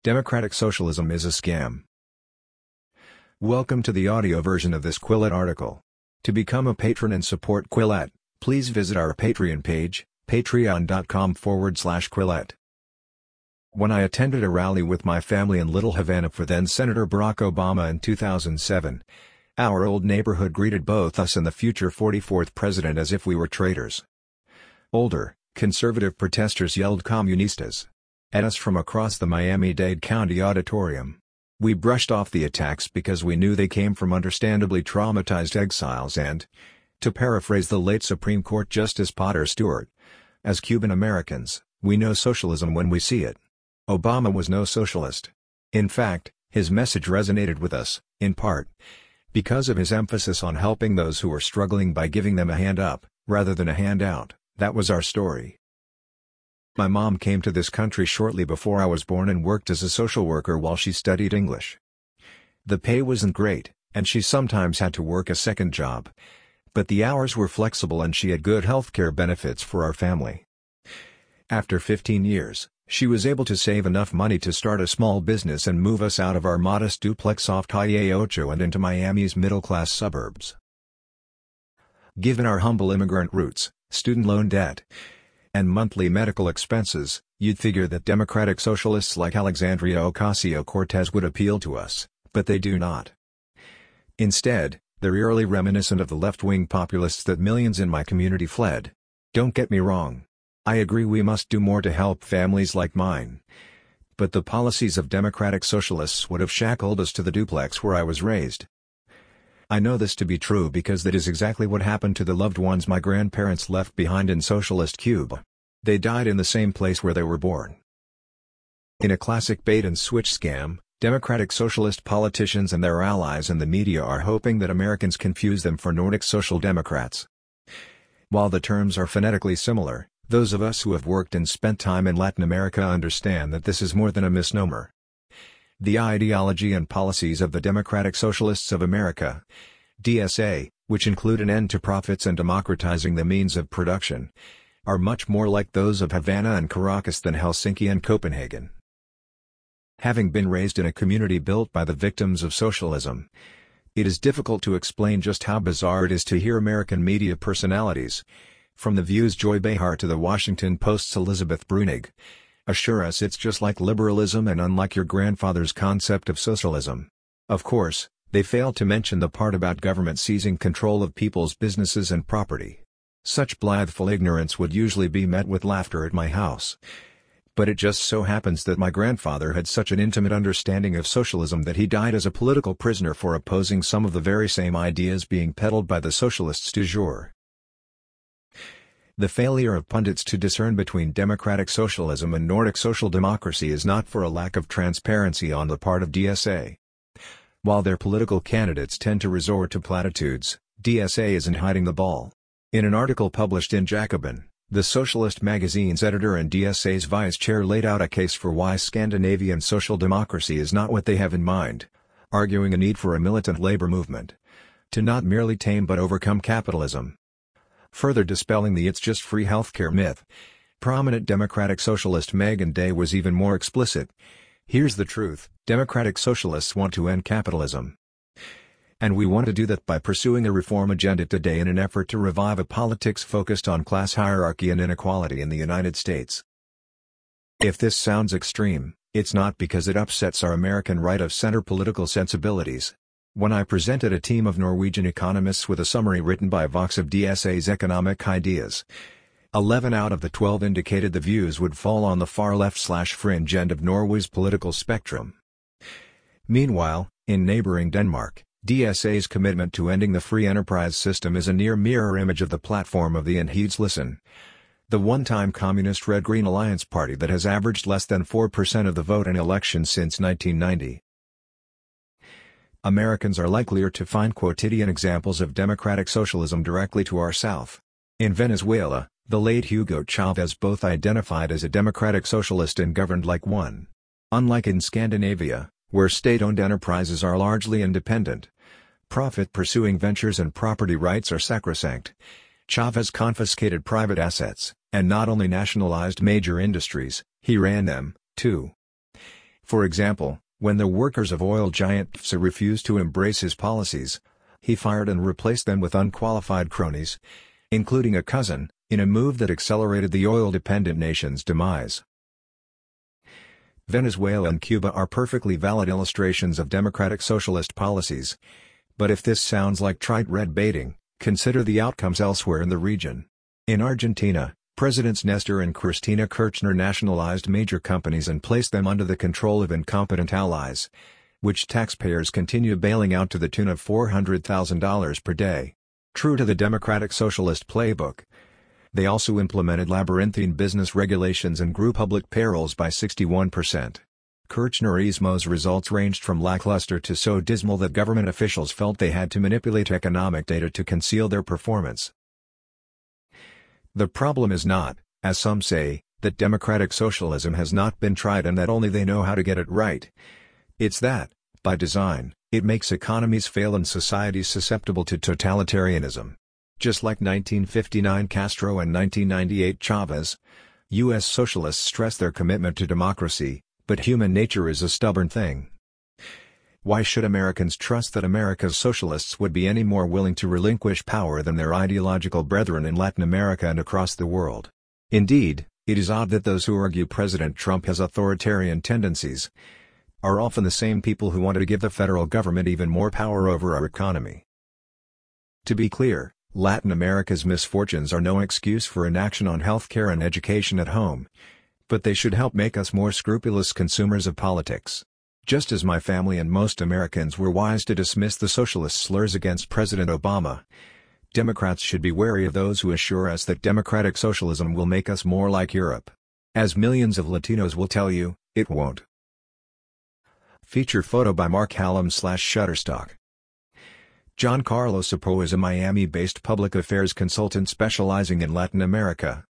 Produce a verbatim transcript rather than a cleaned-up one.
Democratic socialism is a scam. Welcome to the audio version of this Quillette article. To become a patron and support Quillette, please visit our Patreon page, patreon.com forward slash Quillette. When I attended a rally with my family in Little Havana for then-Senator Barack Obama in two thousand seven, our old neighborhood greeted both us and the future forty-fourth president as if we were traitors. Older, conservative protesters yelled "Comunistas" at us from across the Miami-Dade County auditorium. We brushed off the attacks because we knew they came from understandably traumatized exiles and, to paraphrase the late Supreme Court Justice Potter Stewart, as Cuban Americans, we know socialism when we see it. Obama was no socialist. In fact, his message resonated with us, in part, because of his emphasis on helping those who were struggling by giving them a hand up, rather than a handout. That was our story. My mom came to this country shortly before I was born and worked as a social worker while she studied English. The pay wasn't great, and she sometimes had to work a second job. But the hours were flexible and she had good healthcare benefits for our family. After fifteen years, she was able to save enough money to start a small business and move us out of our modest duplex off Calle Ocho and into Miami's middle-class suburbs. Given our humble immigrant roots, student loan debt, and monthly medical expenses, you'd figure that democratic socialists like Alexandria Ocasio-Cortez would appeal to us, but they do not. Instead, they're eerily reminiscent of the left-wing populists that millions in my community fled. Don't get me wrong. I agree we must do more to help families like mine. But the policies of democratic socialists would have shackled us to the duplex where I was raised. I know this to be true because that is exactly what happened to the loved ones my grandparents left behind in socialist Cuba. They died in the same place where they were born. In a classic bait-and-switch scam, democratic socialist politicians and their allies in the media are hoping that Americans confuse them for Nordic social democrats. While the terms are phonetically similar, those of us who have worked and spent time in Latin America understand that this is more than a misnomer. The ideology and policies of the Democratic Socialists of America, D S A, which include an end to profits and democratizing the means of production, are much more like those of Havana and Caracas than Helsinki and Copenhagen. Having been raised in a community built by the victims of socialism, it is difficult to explain just how bizarre it is to hear American media personalities, from The View's Joy Behar to The Washington Post's Elizabeth Bruenig, assure us it's just like liberalism and unlike your grandfather's concept of socialism. Of course, they fail to mention the part about government seizing control of people's businesses and property. Such blitheful ignorance would usually be met with laughter at my house. But it just so happens that my grandfather had such an intimate understanding of socialism that he died as a political prisoner for opposing some of the very same ideas being peddled by the socialists du jour. The failure of pundits to discern between democratic socialism and Nordic social democracy is not for a lack of transparency on the part of D S A. While their political candidates tend to resort to platitudes, D S A isn't hiding the ball. In an article published in Jacobin, the Socialist magazine's editor and D S A's vice chair laid out a case for why Scandinavian social democracy is not what they have in mind, arguing a need for a militant labor movement to not merely tame but overcome capitalism. Further dispelling the "it's just free healthcare" myth, prominent Democratic socialist Megan Day was even more explicit. Here's the truth: Democratic socialists want to end capitalism. And we want to do that by pursuing a reform agenda today in an effort to revive a politics focused on class hierarchy and inequality in the United States. If this sounds extreme, it's not because it upsets our American right-of-center political sensibilities. When I presented a team of Norwegian economists with a summary written by Vox of D S A's economic ideas, eleven out of the twelve indicated the views would fall on the far left-slash-fringe end of Norway's political spectrum. Meanwhile, in neighboring Denmark, D S A's commitment to ending the free enterprise system is a near mirror image of the platform of the Enhedslisten, the one-time communist Red-Green Alliance party that has averaged less than four percent of the vote in elections since nineteen ninety. Americans are likelier to find quotidian examples of democratic socialism directly to our south. In Venezuela, the late Hugo Chavez both identified as a democratic socialist and governed like one. Unlike in Scandinavia, where state-owned enterprises are largely independent, profit-pursuing ventures and property rights are sacrosanct, Chavez confiscated private assets, and not only nationalized major industries, he ran them, too. For example, when the workers of oil giant P S A refused to embrace his policies, he fired and replaced them with unqualified cronies, including a cousin, in a move that accelerated the oil-dependent nation's demise. Venezuela and Cuba are perfectly valid illustrations of democratic socialist policies. But if this sounds like trite red baiting, consider the outcomes elsewhere in the region. In Argentina, Presidents Nestor and Cristina Kirchner nationalized major companies and placed them under the control of incompetent allies, which taxpayers continue bailing out to the tune of four hundred thousand dollars per day. True to the democratic socialist playbook, they also implemented labyrinthine business regulations and grew public payrolls by sixty-one percent. Kirchnerismo's results ranged from lackluster to so dismal that government officials felt they had to manipulate economic data to conceal their performance. The problem is not, as some say, that democratic socialism has not been tried and that only they know how to get it right. It's that, by design, it makes economies fail and societies susceptible to totalitarianism. Just like nineteen fifty-nine Castro and nineteen ninety-eight Chavez, U S socialists stress their commitment to democracy, but human nature is a stubborn thing. Why should Americans trust that America's socialists would be any more willing to relinquish power than their ideological brethren in Latin America and across the world? Indeed, it is odd that those who argue President Trump has authoritarian tendencies are often the same people who want to give the federal government even more power over our economy. To be clear, Latin America's misfortunes are no excuse for inaction on healthcare and education at home, but they should help make us more scrupulous consumers of politics. Just as my family and most Americans were wise to dismiss the socialist slurs against President Obama, Democrats should be wary of those who assure us that democratic socialism will make us more like Europe. As millions of Latinos will tell you, it won't. Feature photo by Mark Hallam slash Shutterstock. John Carlos Apo is a Miami-based public affairs consultant specializing in Latin America.